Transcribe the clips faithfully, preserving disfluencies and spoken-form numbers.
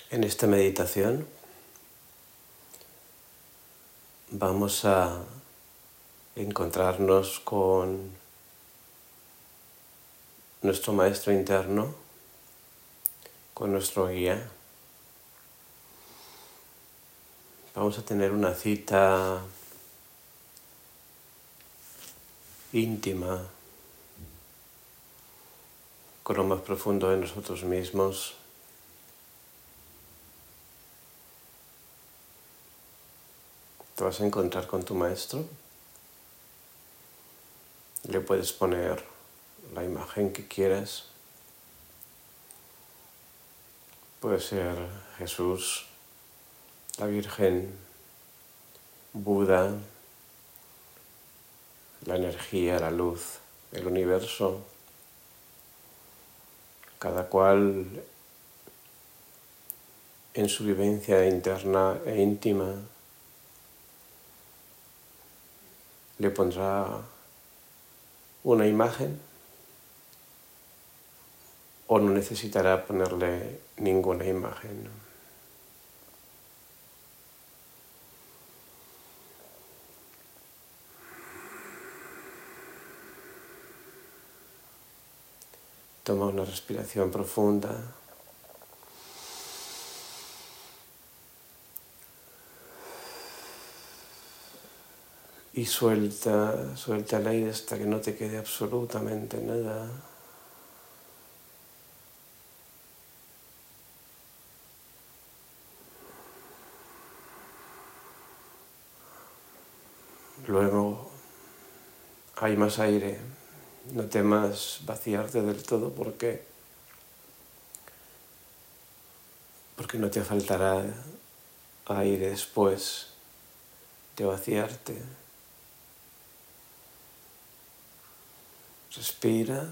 En esta meditación vamos a encontrarnos con nuestro maestro interno, con nuestro guía. Vamos a tener una cita íntima con lo más profundo de nosotros mismos. Te vas a encontrar con tu maestro. Le puedes poner la imagen que quieras. Puede ser Jesús, la Virgen, Buda, la energía, la luz, el universo. Cada cual en su vivencia interna e íntima le pondrá una imagen o no necesitará ponerle ninguna imagen. Toma una respiración profunda. Y suelta, suelta el aire hasta que no te quede absolutamente nada. Luego hay más aire. No temas vaciarte del todo porque, porque no te faltará aire después de vaciarte. Respira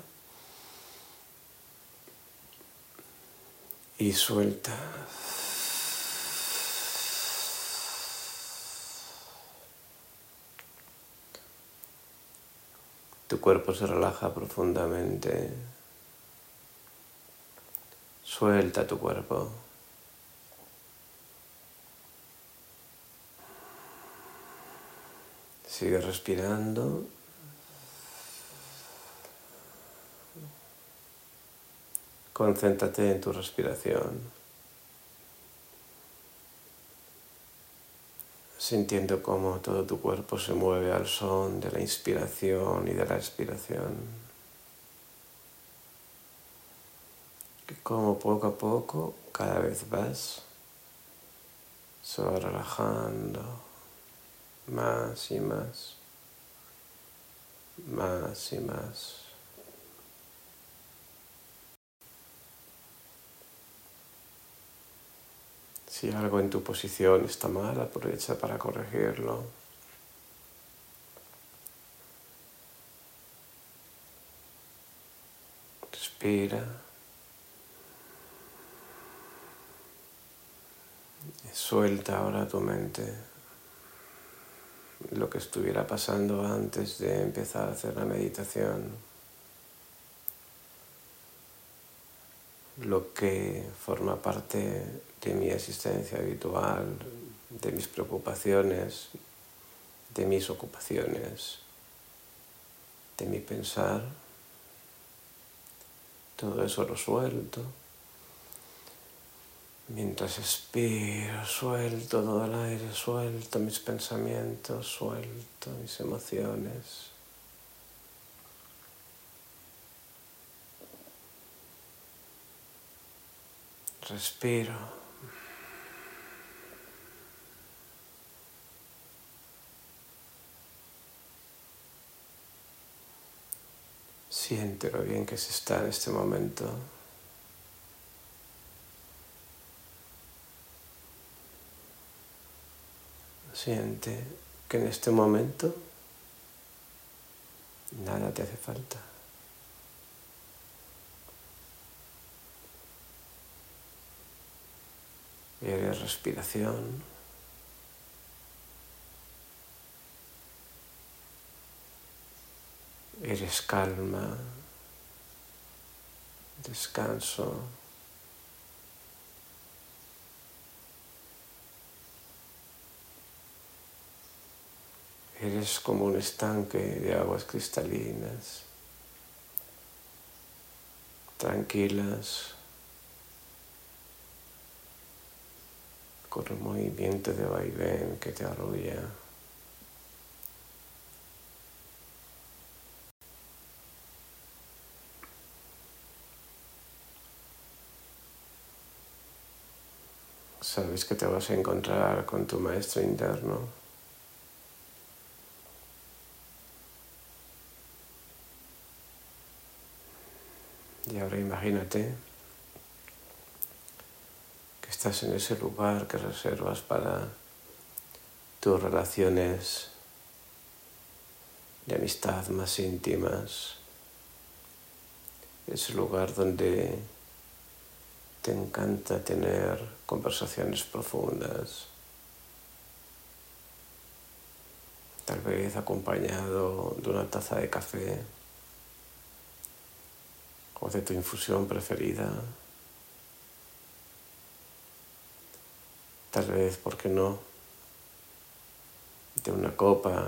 y suelta. Tu cuerpo se relaja profundamente. Suelta tu cuerpo. Sigue respirando. Concéntrate en tu respiración, sintiendo cómo todo tu cuerpo se mueve al son de la inspiración y de la expiración. Y cómo poco a poco, cada vez más, se va relajando más y más, más y más. Si algo en tu posición está mal, aprovecha para corregirlo. Respira. Suelta ahora tu mente lo que estuviera pasando antes de empezar a hacer la meditación. Lo que forma parte de mi existencia habitual, de mis preocupaciones, de mis ocupaciones, de mi pensar. Todo eso lo suelto. Mientras expiro, suelto todo el aire, suelto mis pensamientos, suelto mis emociones. Respiro. Siente lo bien que se está en este momento. Siente que en este momento nada te hace falta. Eres respiración. Eres calma, descanso. Eres como un estanque de aguas cristalinas, tranquilas, con un movimiento de vaivén que te arrulla. Sabes que te vas a encontrar con tu maestro interno. Y ahora imagínate que estás en ese lugar que reservas para tus relaciones de amistad más íntimas. Ese lugar donde te encanta tener conversaciones profundas, tal vez acompañado de una taza de café o de tu infusión preferida. Tal vez, ¿por qué no?, de una copa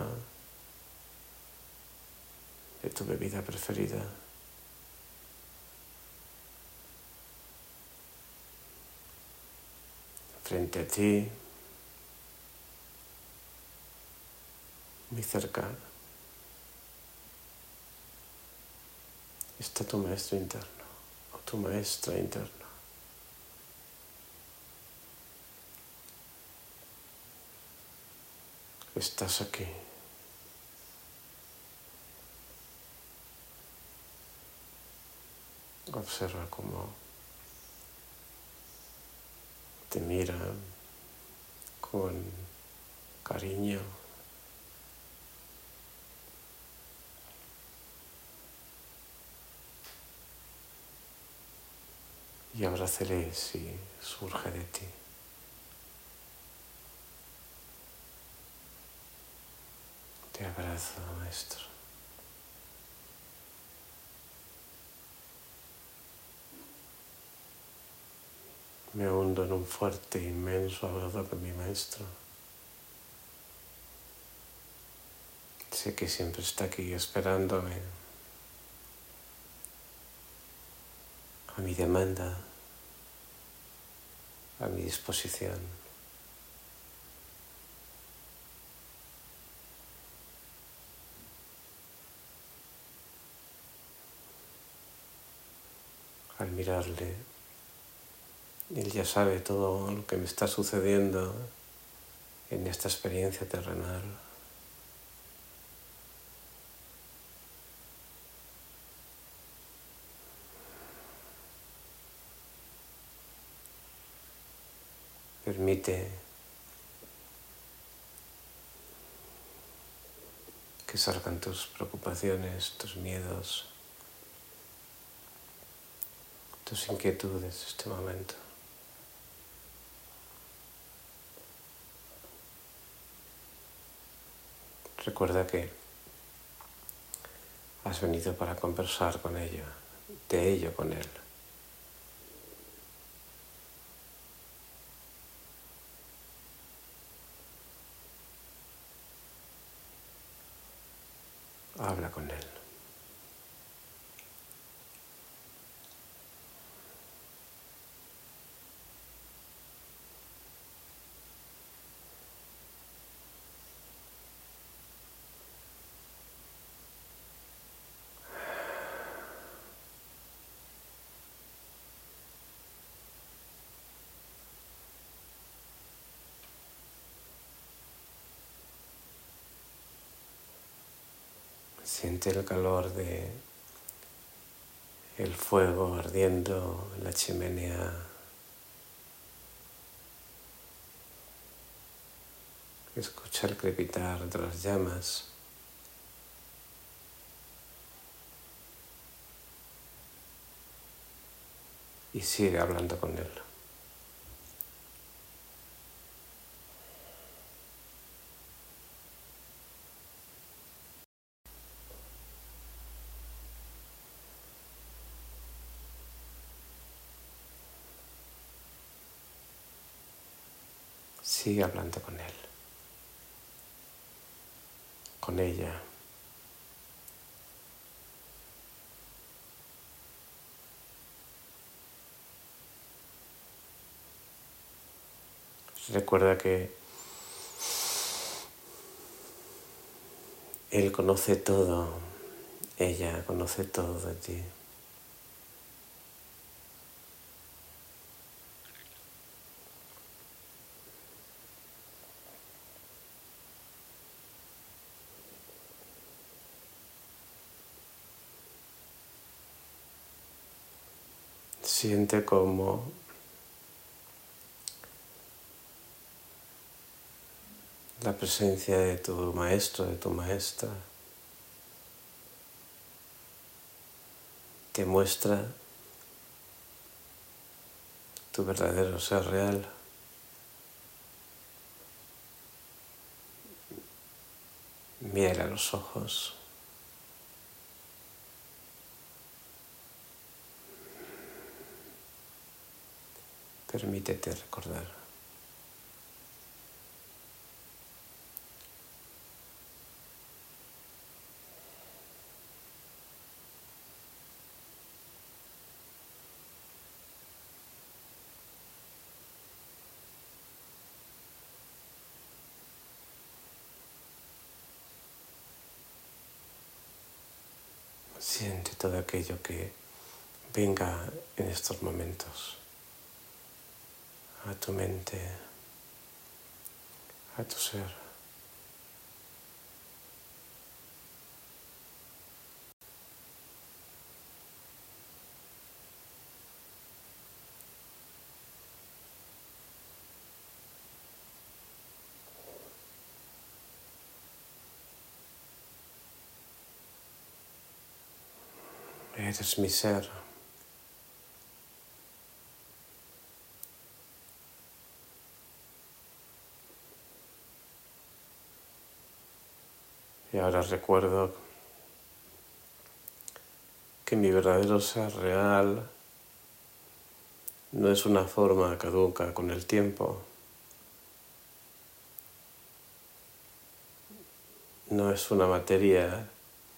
de tu bebida preferida. Frente a ti, muy cerca, está tu maestro interno o tu maestra interna. Estás aquí. Observa cómo te mira con cariño. Y abrazaré si surge de ti. Te abrazo, maestro. Me hundo en un fuerte, inmenso abrazo con mi maestro. Sé que siempre está aquí esperándome, a mi demanda, a mi disposición. Al mirarle, él ya sabe todo lo que me está sucediendo en esta experiencia terrenal. Permite que salgan tus preocupaciones, tus miedos, tus inquietudes en este momento. Recuerda que has venido para conversar con ello, de ello con él. Habla con él. Siente el calor de el fuego ardiendo en la chimenea. Escucha el crepitar de las llamas. Y sigue hablando con él. Sigue hablando con él. con ella. Recuerda que Él conoce todo, ella conoce todo de ti. Siente como la presencia de tu maestro, de tu maestra, te muestra tu verdadero ser real. Mírale a los ojos. Permítete recordar. Siente todo aquello que venga en estos momentos a tu mente, a tu ser. Eres mi ser. Y ahora recuerdo que mi verdadero ser real no es una forma caduca con el tiempo, no es una materia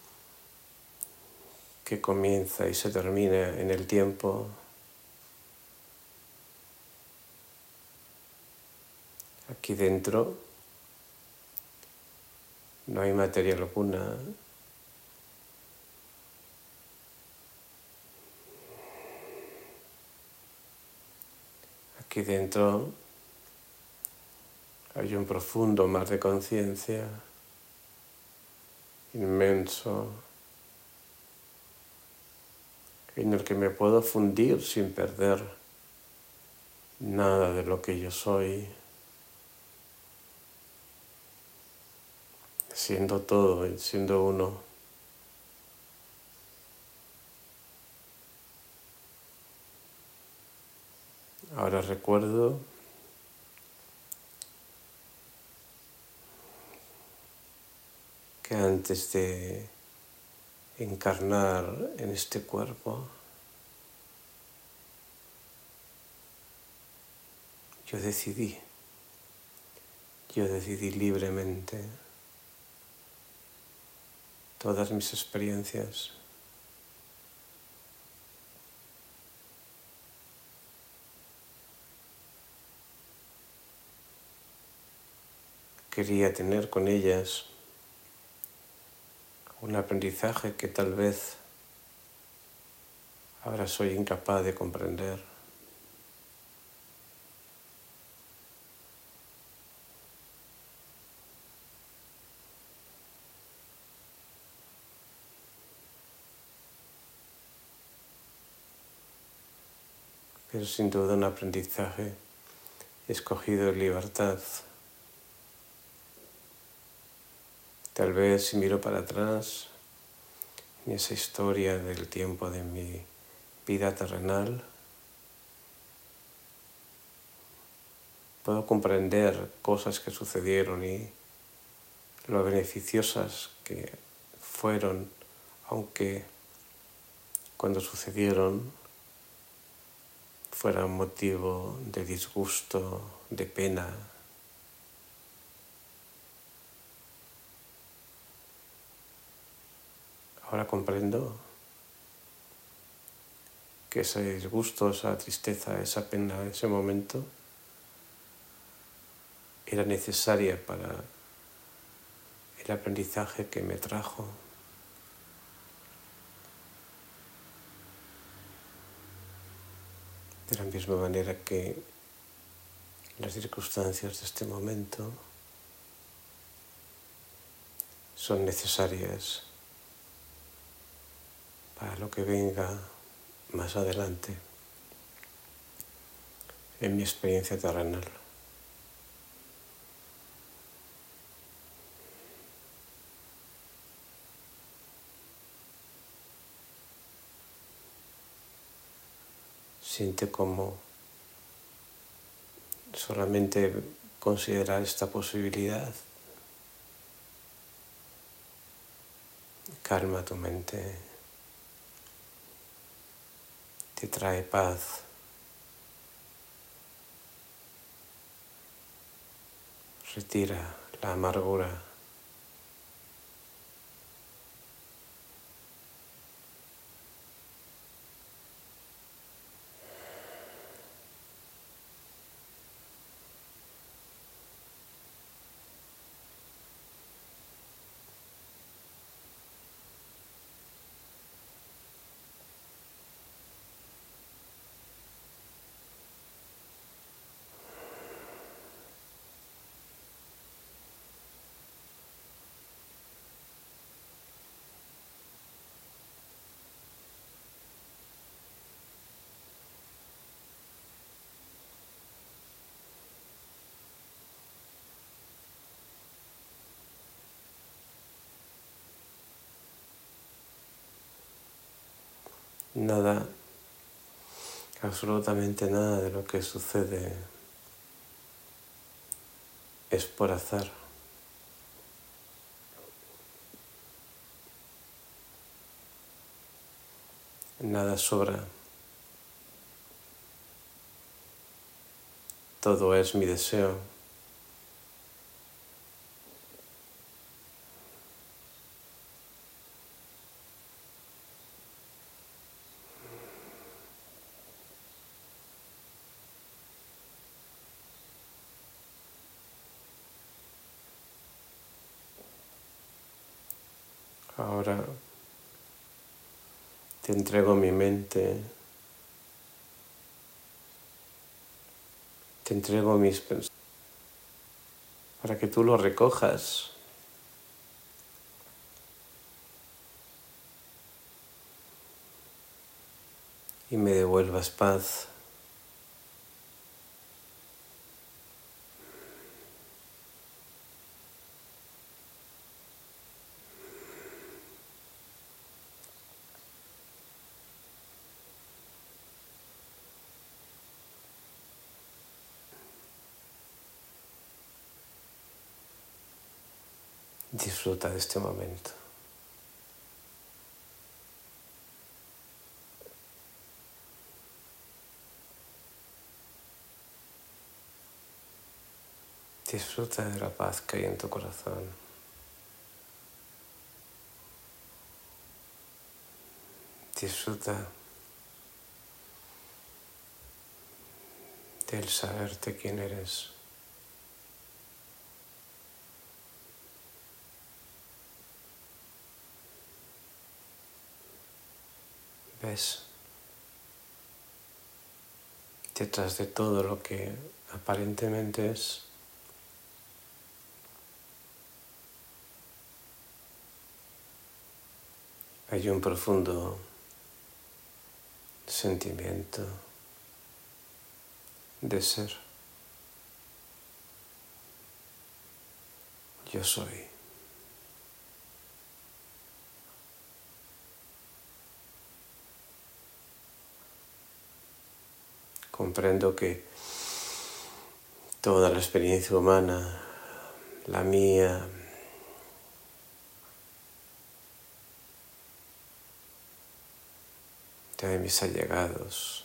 que comienza y se termina en el tiempo. Aquí dentro no hay materia alguna. Aquí dentro hay un profundo mar de conciencia, inmenso, en el que me puedo fundir sin perder nada de lo que yo soy, siendo todo y siendo uno. Ahora recuerdo que antes de encarnar en este cuerpo, yo decidí, yo decidí libremente todas mis experiencias. Quería tener con ellas un aprendizaje que tal vez ahora soy incapaz de comprender. Pero sin duda un aprendizaje escogido en libertad. Tal vez si miro para atrás en esa historia del tiempo de mi vida terrenal, puedo comprender cosas que sucedieron y lo beneficiosas que fueron, aunque cuando sucedieron fueran motivo de disgusto, de pena. Ahora comprendo que ese disgusto, esa tristeza, esa pena, ese momento era necesaria para el aprendizaje que me trajo. De la misma manera que las circunstancias de este momento son necesarias para lo que venga más adelante en mi experiencia terrenal. Siente como solamente considerar esta posibilidad calma tu mente, te trae paz, retira la amargura. Nada, absolutamente nada de lo que sucede es por azar. Nada sobra. Todo es mi deseo. Ahora te entrego mi mente, te entrego mis pensamientos para que tú los recojas y me devuelvas paz. Disfruta de este momento. Disfruta de la paz que hay en tu corazón. Disfruta del saberte quién eres. ¿Ves? Detrás de todo lo que aparentemente es, hay un profundo sentimiento de ser. Yo soy. Comprendo que toda la experiencia humana, la mía, de mis allegados,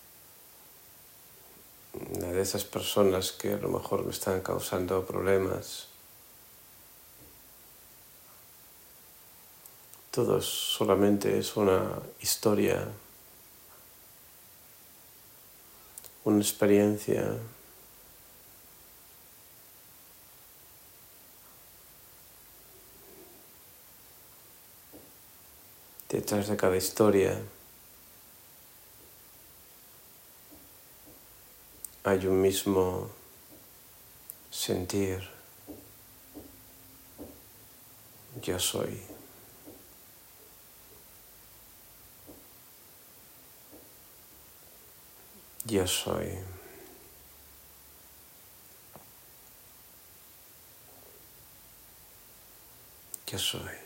una de esas personas que a lo mejor me están causando problemas, Todo solamente es una historia, una experiencia. Detrás de cada historia hay un mismo sentir. Yo soy. Yo soy. Yo soy.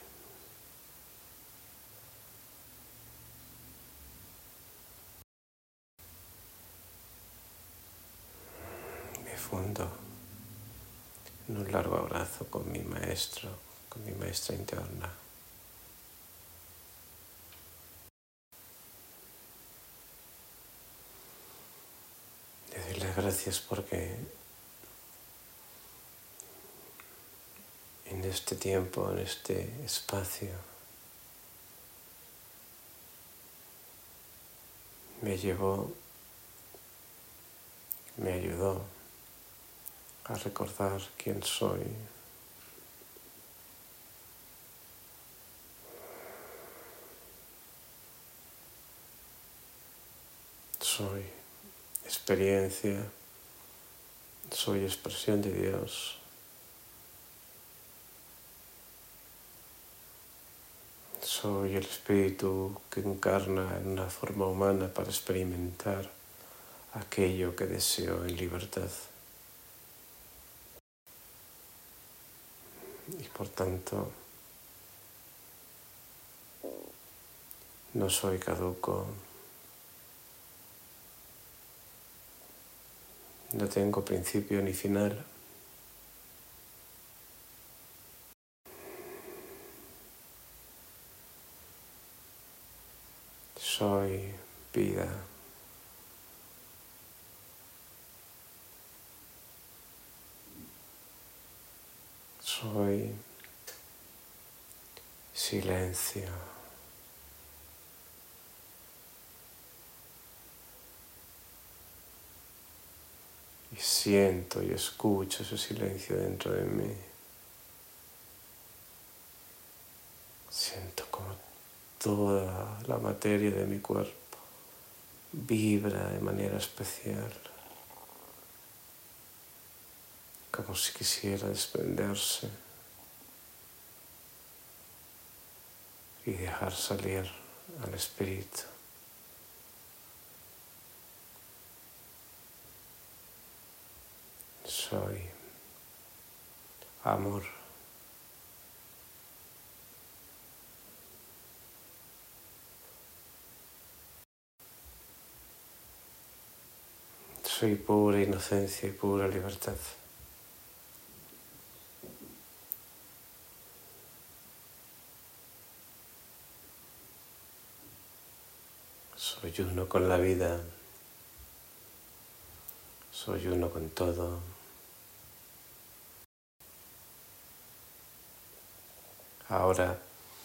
Me fundo en un largo abrazo con mi maestro, con mi maestra interna. Decirle gracias porque en este tiempo, en este espacio, me llevó, me ayudó a recordar quién soy. Soy experiencia, soy expresión de Dios. Soy el espíritu que encarna en una forma humana para experimentar aquello que deseo en libertad. Y por tanto, no soy caduco, no tengo principio ni final. Soy vida. Soy silencio. Y siento y escucho ese silencio dentro de mí. Siento como toda la materia de mi cuerpo vibra de manera especial, como si quisiera desprenderse y dejar salir al espíritu. Soy amor. Soy pura inocencia y pura libertad. Soy uno con la vida. Soy uno con todo. Ahora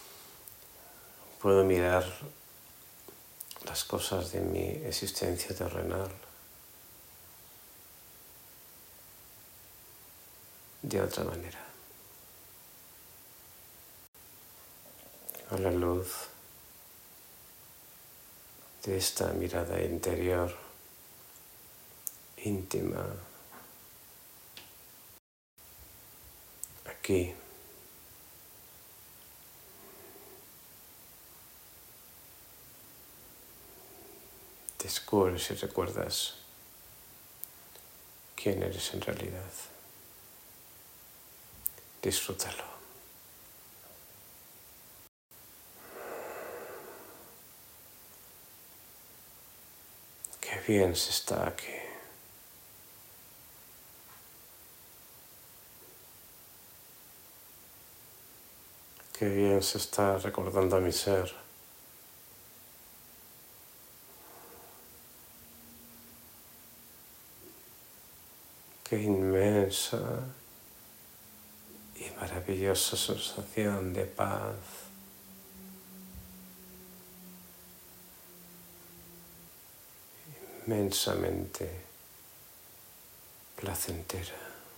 puedo mirar las cosas de mi existencia terrenal de otra manera, a la luz de esta mirada interior, íntima, aquí. Descubres y recuerdas quién eres en realidad. Disfrútalo. Qué bien se está aquí. Qué bien se está recordando a mi ser. Qué inmensa y maravillosa sensación de paz, inmensamente placentera.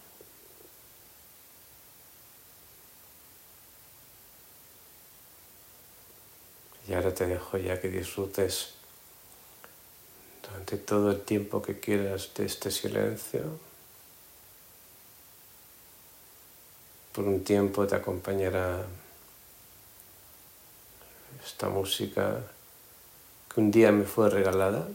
Y ahora te dejo ya que disfrutes durante todo el tiempo que quieras de este silencio. Por un tiempo te acompañará esta música que un día me fue regalada.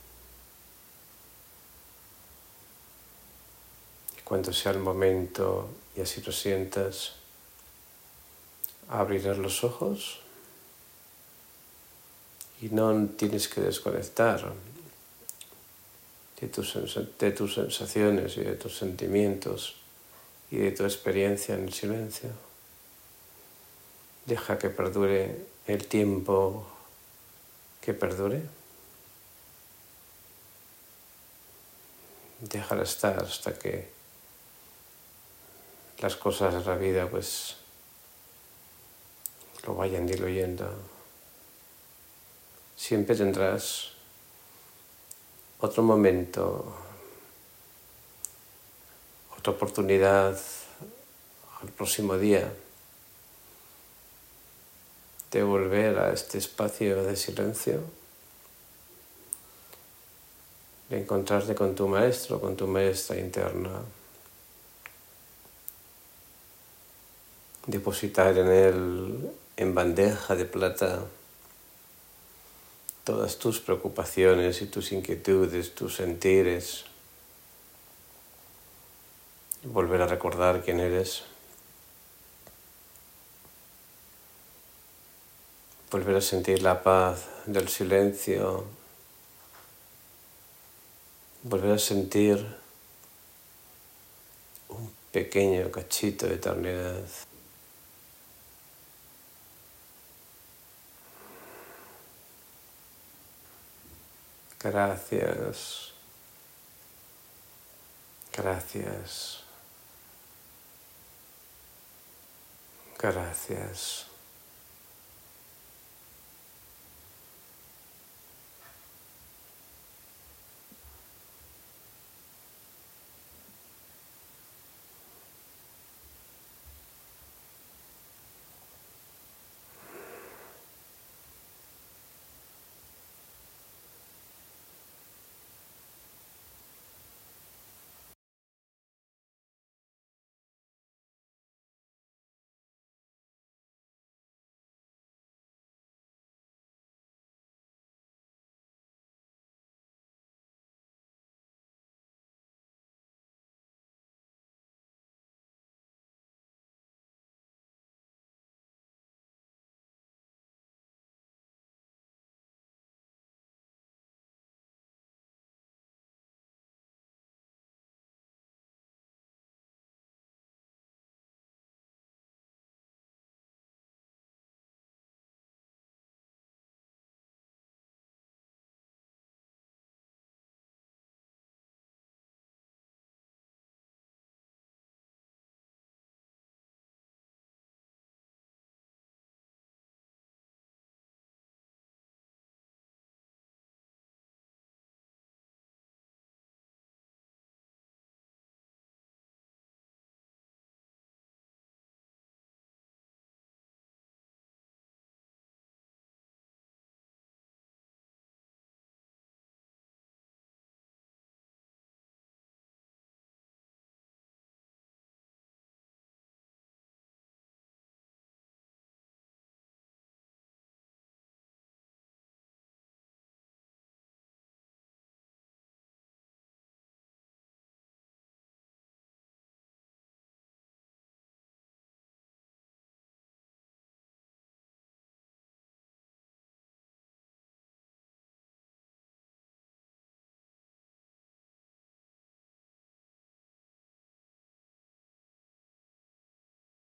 Y cuando sea el momento y así lo sientas, abrirás los ojos y no tienes que desconectar de tus, de tus sensaciones y de tus sentimientos y de tu experiencia en el silencio. Deja que perdure el tiempo que perdure. Déjala estar hasta que las cosas de la vida pues lo vayan diluyendo. Siempre tendrás otro momento, otra oportunidad al próximo día de volver a este espacio de silencio, de encontrarte con tu maestro, con tu maestra interna, depositar en él en bandeja de plata todas tus preocupaciones y tus inquietudes, tus sentires, y volver a recordar quién eres, volver a sentir la paz del silencio, volver a sentir un pequeño cachito de eternidad. Gracias, gracias, gracias.